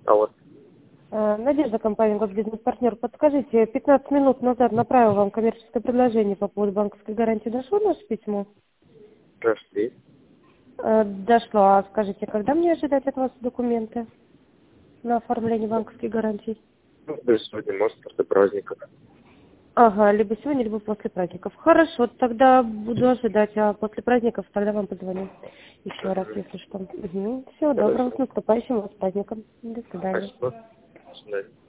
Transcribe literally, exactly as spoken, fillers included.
Алло. Э, Надежда, компания «Госбизнес-партнер». Подскажите, пятнадцать минут назад направил вам коммерческое предложение по поводу банковской гарантии. Дошло наше письмо? Прошли. Э, Дошло. А скажите, когда мне ожидать от вас документы на оформление банковской гарантии? Ну, да, сегодня, может, после праздников. Ага, либо сегодня, либо после праздников. Хорошо, тогда буду ожидать, а после праздников тогда вам позвоню еще раз, Мгм. если что. Угу. Всего доброго, Хорошо. с наступающим вас праздником. До свидания. Спасибо. До свидания.